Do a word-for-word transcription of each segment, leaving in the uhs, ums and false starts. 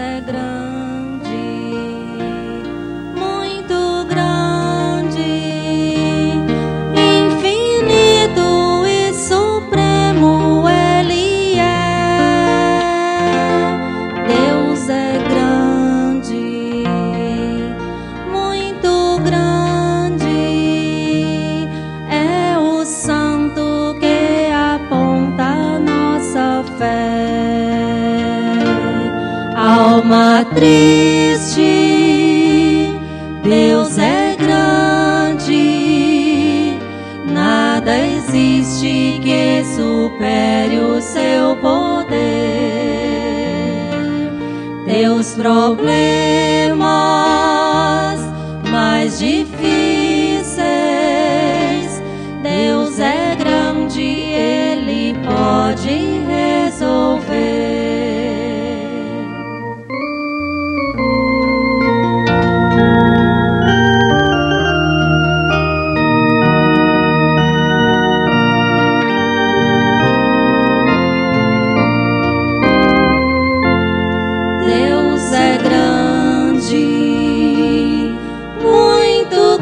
é grande, muito grande, infinito e supremo Ele é. Deus é grande, muito grande, é o santo que aponta a nossa fé. Alma triste, Deus é grande, nada existe que supere o seu poder. Teus problemas mais difíceis, Deus é grande, Ele pode resolver. Muito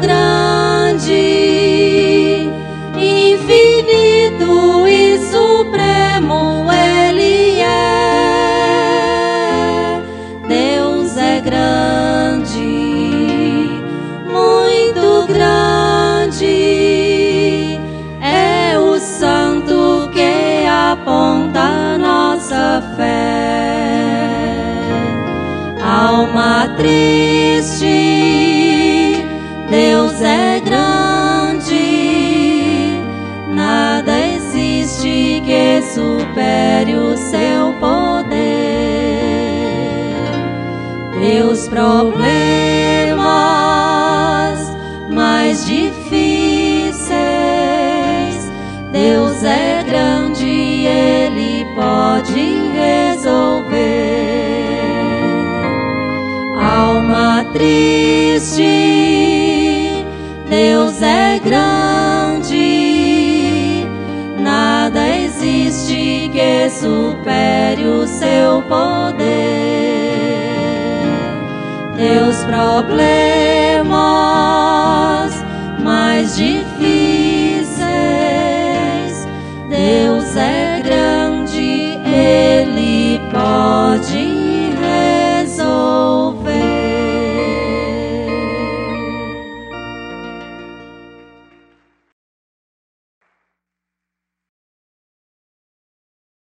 grande, infinito e supremo Ele é. Deus é grande, muito grande, é o santo que aponta a nossa fé. Alma triste, Deus é grande, nada existe que supere o seu poder. Teus problemas mais difíceis, Deus é grande, Ele pode resolver. Alma triste, Deus é grande, nada existe que supere o seu poder. Teus problemas